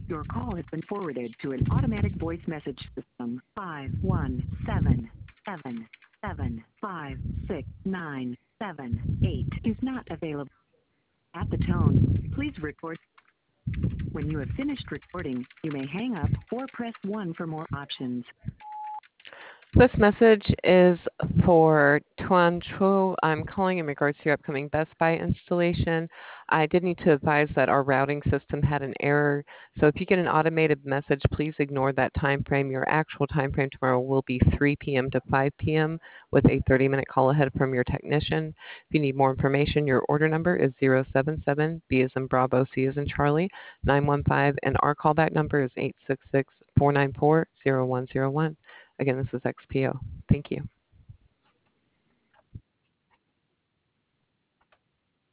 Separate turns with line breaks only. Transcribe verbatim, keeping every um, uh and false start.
Your call has been forwarded to an automatic voice message system. Five one seven seven seven five six nine seven eight is not available. At the tone, please record. When you have finished recording, you may hang up or press one for more options.
This message is for Tuan Cho. I'm calling in regards to your upcoming Best Buy installation. I did need to advise that our routing system had an error. So if you get an automated message, please ignore that time frame. Your actual time frame tomorrow will be three p m to five p m with a thirty minute call ahead from your technician. If you need more information, your order number is zero seven seven B as in Bravo, C as in Charlie, nine one five, and our callback number is eight six six, four nine four, zero one zero one. Again, this is X P O. Thank you.